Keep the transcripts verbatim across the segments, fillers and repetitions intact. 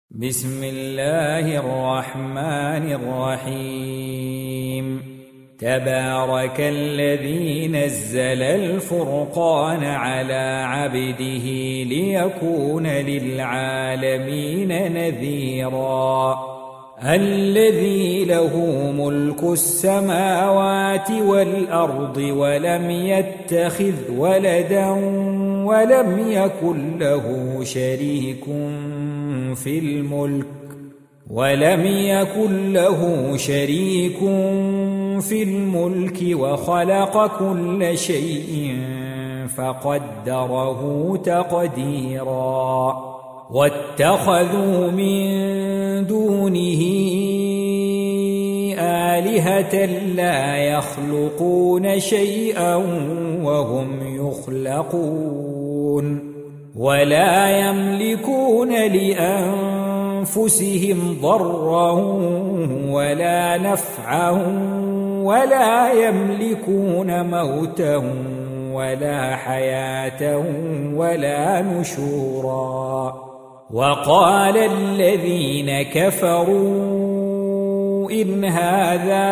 بسم الله الرحمن الرحيم. تبارك الذي نزل الفرقان على عبده ليكون للعالمين نذيرا. الذي له ملك السماوات والأرض ولم يتخذ ولدا ولم يكن له شريك في الملك ولم يكن له شريك في الملك وخلق كل شيء فقدره تقديرا. واتخذوا من دونه آلهة لا يخلقون شيئا وهم يخلقون ولا يملكون لأنفسهم ضرا ولا نفعا ولا يملكون موتا ولا حياة ولا نشورا. وقال الذين كفروا إن هذا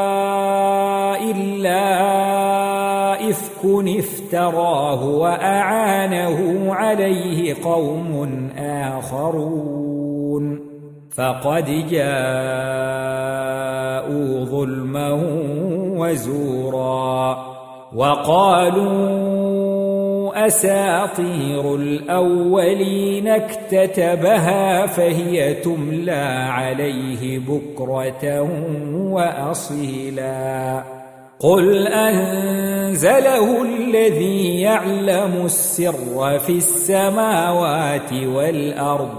إلا إفك افتراه وأعانه عليه قوم آخرون فقد جاءوا ظلما وزورا. وقالوا أساطير الأولين اكتتبها فهي تملى عليه بكرة وأصيلا. قل أنزله الذي يعلم السر في السماوات والأرض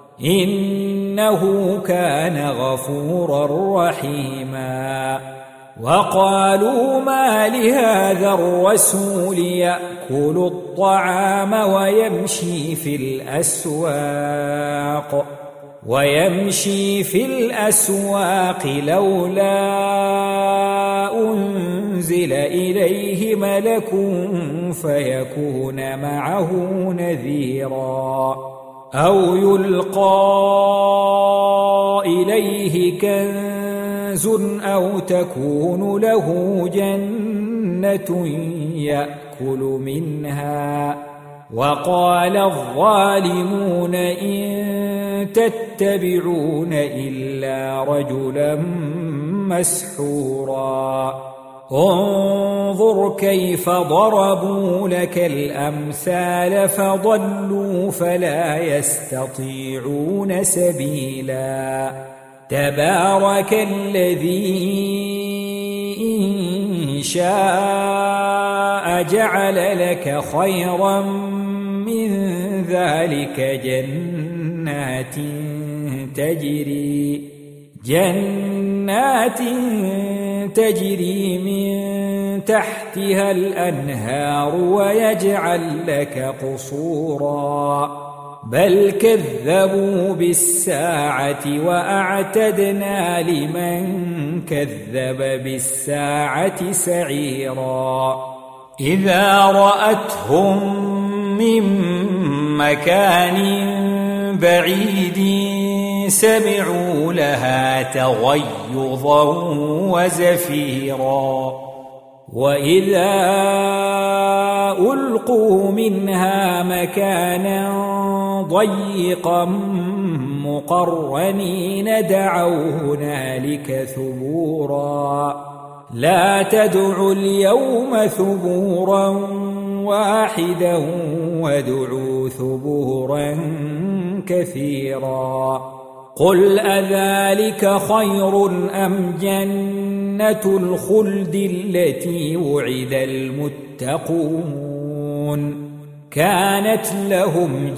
إنه كان غفورا رحيما. وقالوا ما لهذا الرسول يأكل الطعام ويمشي في الأسواق ويمشي في الأسواق لولا أنزل إليه ملك فيكون معه نذيرا أو يلقى إليه كنز أو تكون له جنة يأكل منها. وقال الظالمون إن تتبعون إلا رجلا مسحورا. انظر كيف ضربوا لك الأمثال فضلوا فلا يستطيعون سبيلا. تبارك الذي إن شاء جعل لك خيرا من ذلك جنات تجري جنات تجري من تحتها الأنهار ويجعل لك قصورا. بل كذبوا بالساعة وأعتدنا لمن كذب بالساعة سعيرا. إذا رأتهم من مكان بعيد سمعوا لها تغيظا وزفيرا. وإذا ألقوا منها مكانا ضيقا مقرنين دعوا هنالك ثبورا. لا تدعوا اليوم ثبورا واحدا وادعوا ثبورا كثيرا. قل أذلك خير أم جنة الخلد التي وعد المتقون كانت لهم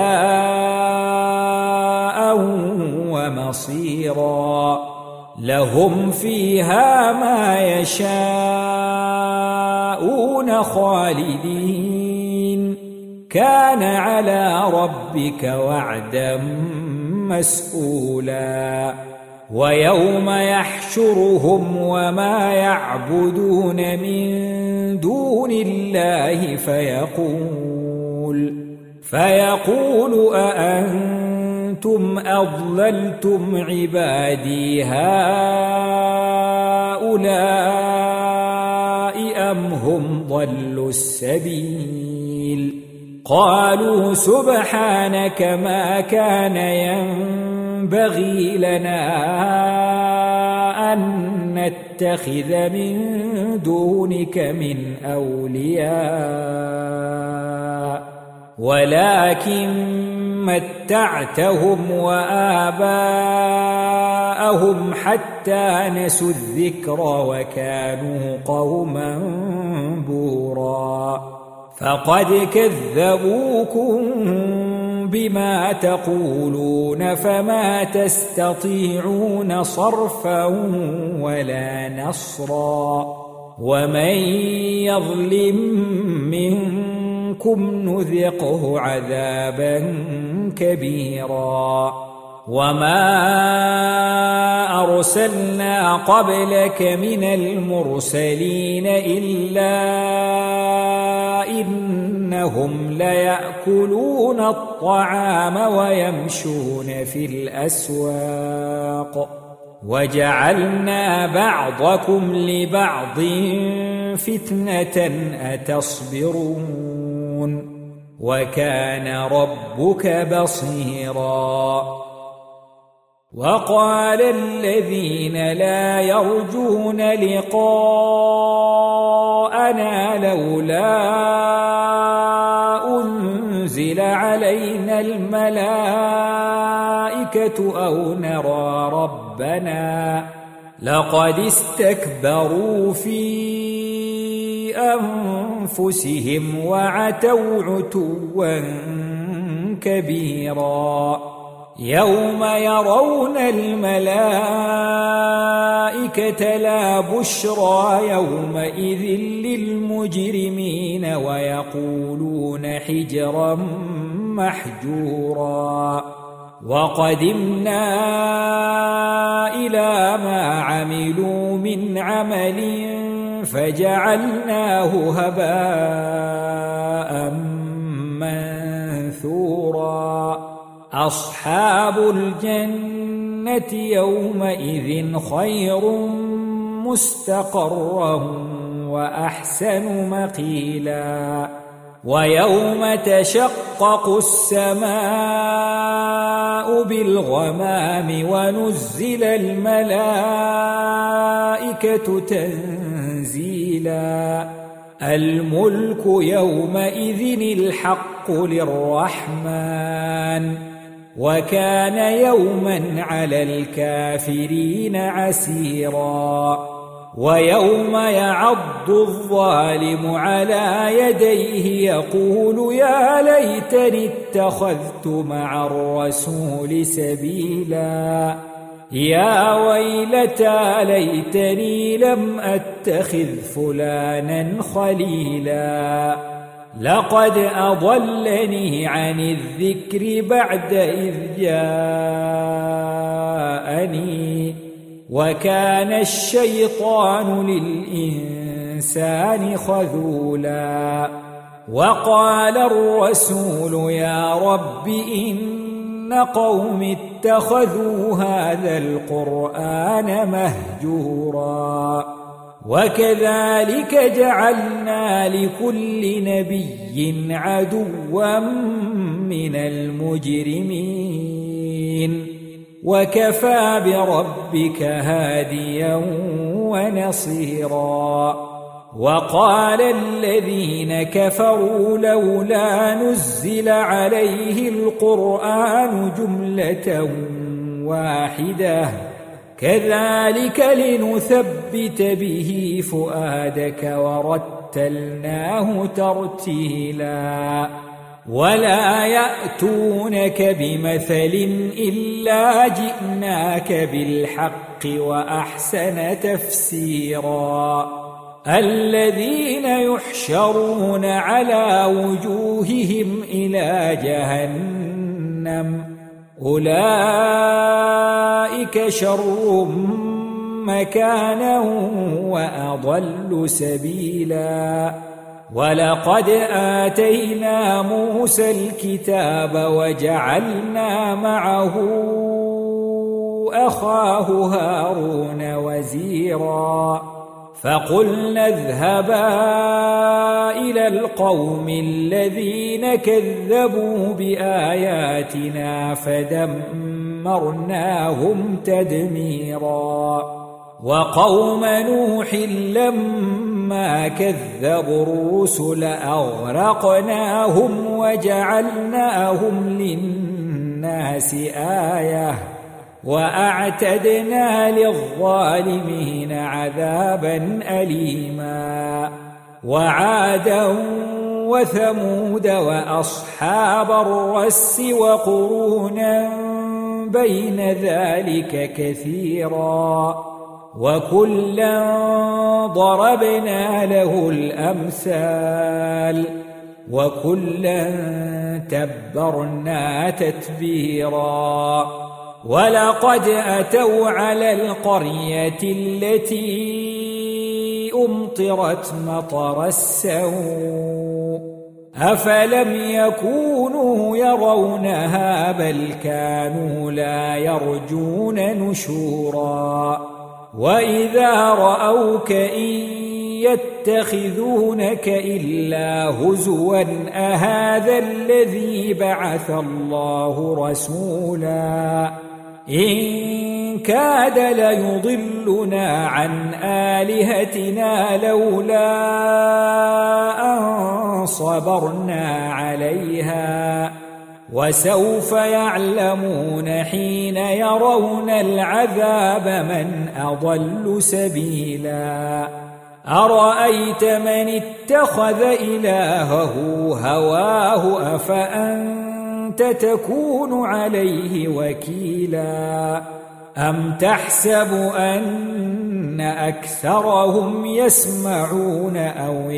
جزاء ومصيرا. لهم فيها ما يشاءون خالدين كان على ربك وعدا مسئولا. ويوم يحشرهم وما يعبدون من دون الله فيقول فيقول أأنتم أأنتم أضللتم عبادي هؤلاء أم هم ضلوا السبيل قالوا سبحانك ما كان ينبغي لنا أن نتخذ من دونك من أولياء ولكن متعتهم وآباءهم حتى نسوا الذكر وكانوا قوما بورا فقد كذبوكم بما تقولون فما تستطيعون صرفا ولا نصرا ومن يظلم منكم نذقه عذابا كبيرا وما أرسلنا قبلك من المرسلين إلا إنهم ليأكلون الطعام ويمشون في الأسواق وجعلنا بعضكم لبعض فتنة أتصبرون وكان ربك بصيرا وقال الذين لا يرجون لقاءنا لولا أنزل علينا الملائكة أو نرى ربنا لقد استكبروا في أنفسهم وعتوا عتوا كبيرا يوم يرون الملائكة لا بشرى يومئذ للمجرمين ويقولون حجرا محجورا وقدمنا إلى ما عملوا من عمل فجعلناه هباء منثورا أصحاب الجنة يومئذ خير مستقرا وأحسن مقيلا ويوم تشقق السماء بالغمام ونزل الملائكة تنزيلا الملك يومئذ الحق للرحمن وكان يوما على الكافرين عسيرا ويوم يعض الظالم على يديه يقول يا ليتني اتخذت مع الرسول سبيلا يا ويلتى ليتني لم أتخذ فلانا خليلا لقد أضلني عن الذكر بعد إذ جاءني وكان الشيطان للإنسان خذولا وقال الرسول يا رب إن قوم اتخذوا هذا القرآن مهجورا وكذلك جعلنا لكل نبي عدوا من المجرمين وكفى بربك هاديا ونصيرا وقال الذين كفروا لولا نزل عليه القرآن جملة واحدة كذلك لنثبت به فؤادك ورتلناه ترتيلا ولا يأتونك بمثل إلا جئناك بالحق وأحسن تفسيرا الذين يحشرون على وجوههم إلى جهنم أولئك شر مكانا وأضل سبيلا ولقد آتينا موسى الكتاب وجعلنا معه أخاه هارون وزيرا فقلنا اذهبا إلى القوم الذين كذبوا بآياتنا فدمرناهم تدميرا وقوم نوح لما كذبوا الرسل أغرقناهم وجعلناهم للناس آية وأعتدنا للظالمين عذابا أليما وعادا وثمود وأصحاب الرس وقرونا بين ذلك كثيرا وكلا ضربنا له الأمثال وكلا تبرنا تتبيرا ولقد أتوا على القرية التي أمطرت مطر السوء أفلم يكونوا يرونها بل كانوا لا يرجون نشورا وإذا رأوك إن يتخذونك إلا هزوا أهذا الذي بعث الله رسولا إن كاد ليضلنا عن آلهتنا لولا أن صبرنا عليها وسوف يعلمون حين يرون العذاب من أضل سبيلا أرأيت من اتخذ إلهه هواه أفأنت تكون عليه وكيلا أم تحسب أن أكثرهم يسمعون أو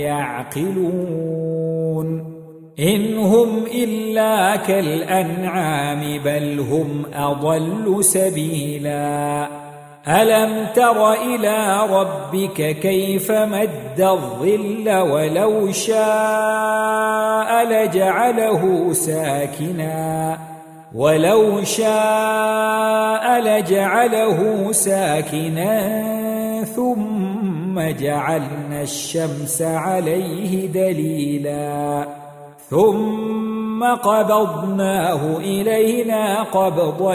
يعقلون إن هم إلا كالأنعام بل هم أضل سبيلا ألم تر إلى ربك كيف مد الظل ولو شاء لجعله ساكنا ولو شاء لجعله ساكنا ثم جعلنا الشمس عليه دليلا ثم قبضناه إلينا قبضا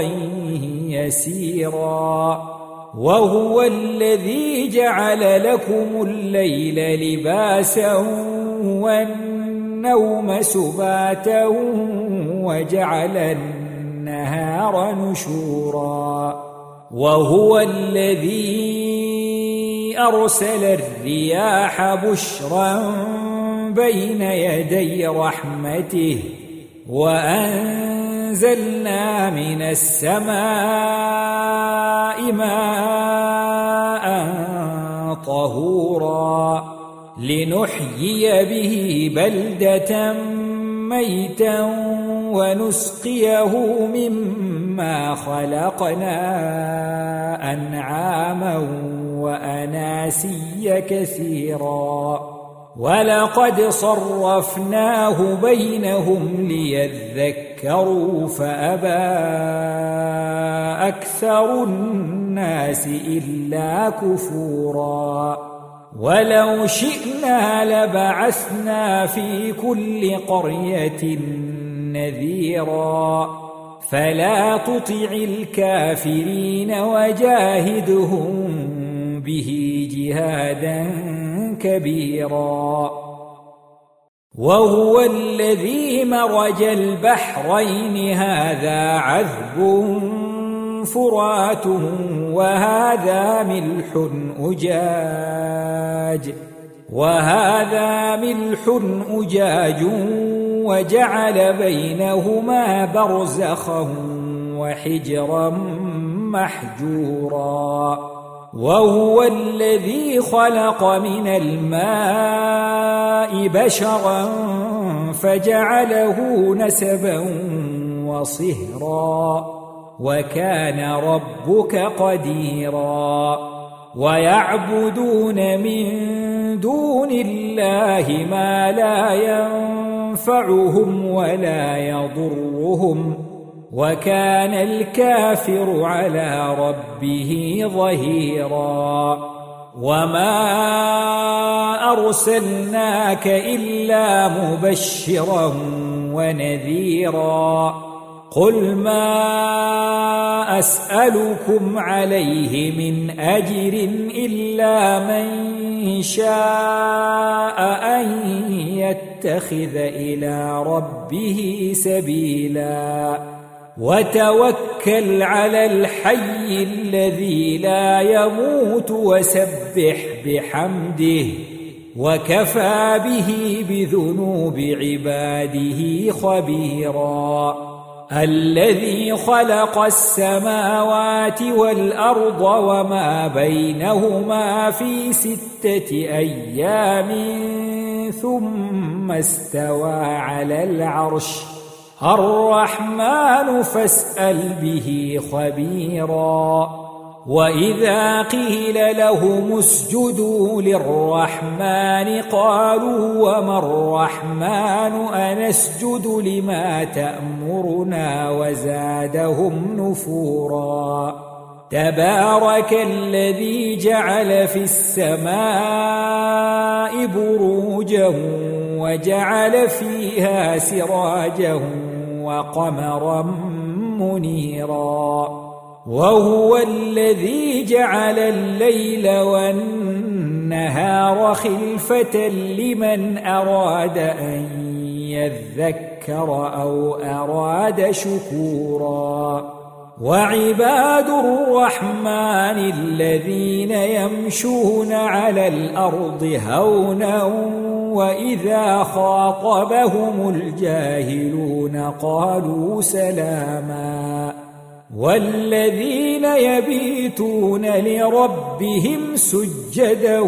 يسيرا وهو الذي جعل لكم الليل لباسا والنوم سباتا وجعل النهار نشورا وهو الذي أرسل الرياح بشرا بين يدي رحمته وأنزلنا من السماء ماء طهورا لنحيي به بلدة ميتا ونسقيه مما خلقنا أنعاما وأناسيا كثيرا ولقد صرفناه بينهم ليذكروا فأبى أكثر الناس إلا كفورا ولو شئنا لبعثنا في كل قرية نذيرا فلا تطع الكافرين وجاهدهم به جهادا كبيرا وهو الذي مرج البحرين هذا عذب فرات وهذا ملح أجاج وهذا ملح أجاج وجعل بينهما برزخا وحجرا محجورا وهو الذي خلق من الماء بشرا فجعله نسبا وصهرا وكان ربك قديرا ويعبدون من دون الله ما لا ينفعهم ولا يضرهم، وكان الكافر على ربه ظهيرا. وما أرسلناك إلا مبشرا ونذيرا. قل ما أسألكم عليه من أجر إلا من شاء أن يتخذ إلى ربه سبيلا. وتوكل على الحي الذي لا يموت وسبح بحمده، وكفى به بذنوب عباده خبيرا. الذي خلق السماوات والأرض وما بينهما في ستة أيام ثم استوى على العرش. الرحمن فاسأل به خبيرا. وإذا قيل لهم اسجدوا للرحمن قالوا وما الرحمن أنسجد لما تأمرنا وزادهم نفورا. تبارك الذي جعل في السماء بروجا وجعل فيها سراجا وقمرا منيرا. وهو الذي جعل الليل والنهار خلفة لمن أراد أن يذكر أو أراد شكورا. وعباد الرحمن الذين يمشون على الأرض هونا وإذا خاطبهم الجاهلون قالوا سلاما. والذين يبيتون لربهم سجدا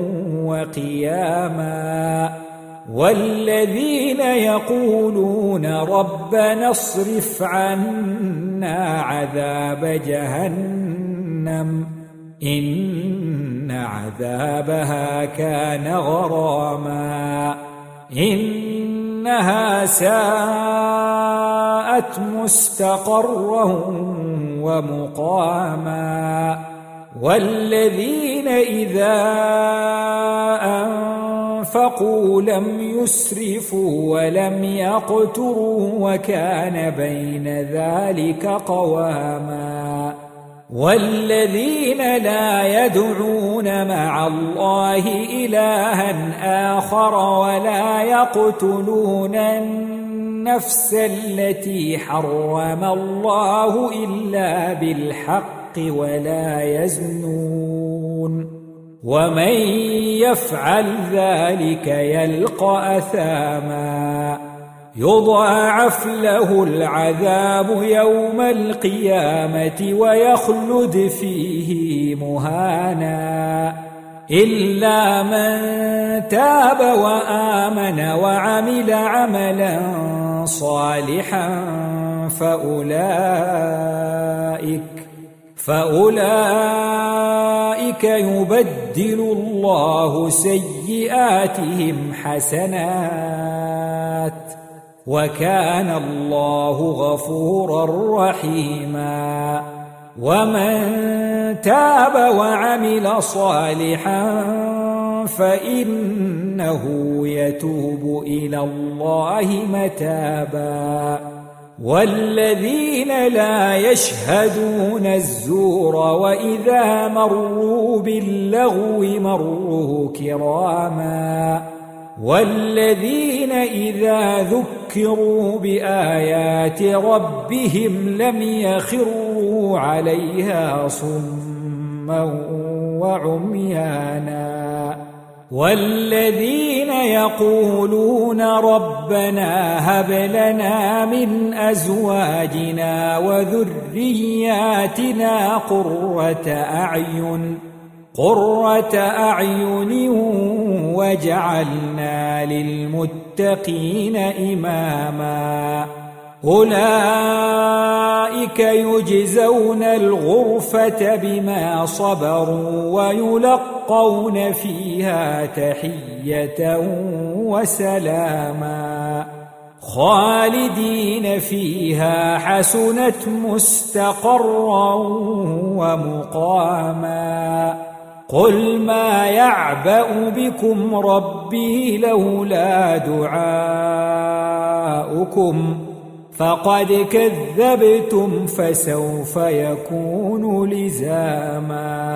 وقياما. والذين يقولون ربنا اصرف عنا عذاب جهنم إن عذابها كان غراما إنها ساءت مستقرا ومقاما. والذين إذا أنفقوا لم يسرفوا ولم يقتروا وكان بين ذلك قواما. والذين لا يدعون مع الله إلها آخر ولا يقتلون النفس التي حرم الله إلا بالحق ولا يزنون ومن يفعل ذلك يلقى أثاما يضاعف له العذاب يوم القيامة ويخلد فيه مهانا إلا من تاب وآمن وعمل عملا صالحا فأولئك فأولئك يبدل الله سيئاتهم حسنات وكان الله غفورا رحيما. ومن تاب وعمل صالحا فإنه يتوب إلى الله متابا. والذين لا يشهدون الزور وإذا مروا باللغو مروا كراما. والذين إذا ذكروا بآيات ربهم لم يخروا عليها صما وعميانا. والذين يقولون ربنا هب لنا من أزواجنا وذرياتنا قرة أعين قرة أعين واجعلنا للمتقين إماما. أولئك يجزون الغرفة بما صبروا ويلقون فيها تحية وسلاما خالدين فيها حسنت مستقرا ومقاما قل ما يعبأ بكم ربي لولا دعاؤكم فقد كذبتم فسوف يكون لزاما.